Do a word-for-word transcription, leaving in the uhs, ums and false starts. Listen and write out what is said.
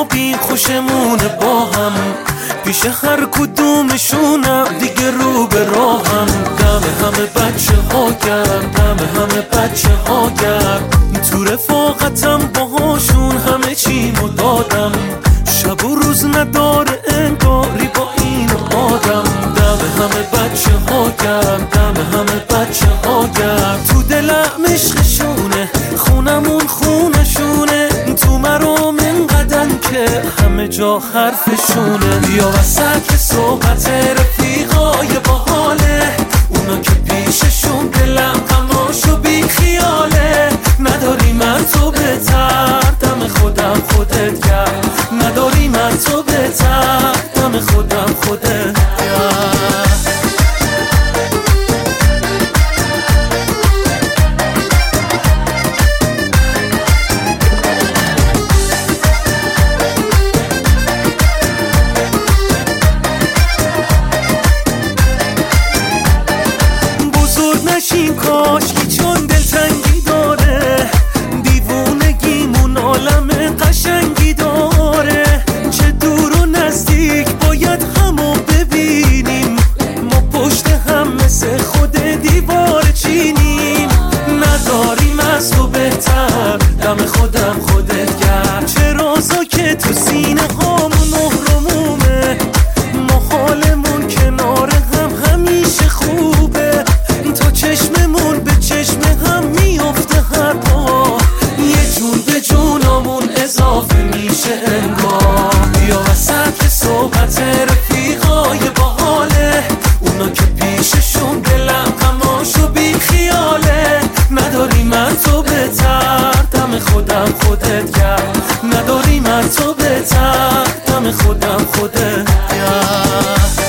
خوابیم خوشمونه با هم، پیش هر کدومشونم دیگه رو به راهم. دم همه بچه ها گرم، دم همه بچه ها گرم، تو رفاقتم باهاشون همه چیمو دادم. شب و روز نداره انگاری با این آدم. دم همه بچه ها گرم، دم همه بچه ها گرم، تو دلم عشقشونه، خونمون خونشونه، تو مرام انقدن که همه جا حرفشونه. بیا وسط صحبت رفیقای باحاله، اونا که پیششون دلم غماشو بی خیاله. نداری من تو بهتر، دم خودم خودت گرم، نداری من تو بهتر، دم خودم خودت گرم. نشیم کاشکی چون دلتنگی داره، دیوونگیمون عالم قشنگی داره. چه دور و نزدیک باید همو ببینیم، ما پشت هم مثل خود دیوار چینیم. نداریم از تو بهتر، دم خودم خودت گرم، چه رازا که تو سینه هامون نهرمومه. ما حالمون کنار هم همیشه خوبه، چشممون به چشم هم میفته هر پا، یه جون به جونمون اضافه میشه انگار. بیا وسط صحبت رفیقای باحاله، اونا که پیششون دلم غماشو بی خیاله. نداری من تو بهتر، دم خودم خودت گرم، نداری من تو بهتر، دم خودم خودت گرم.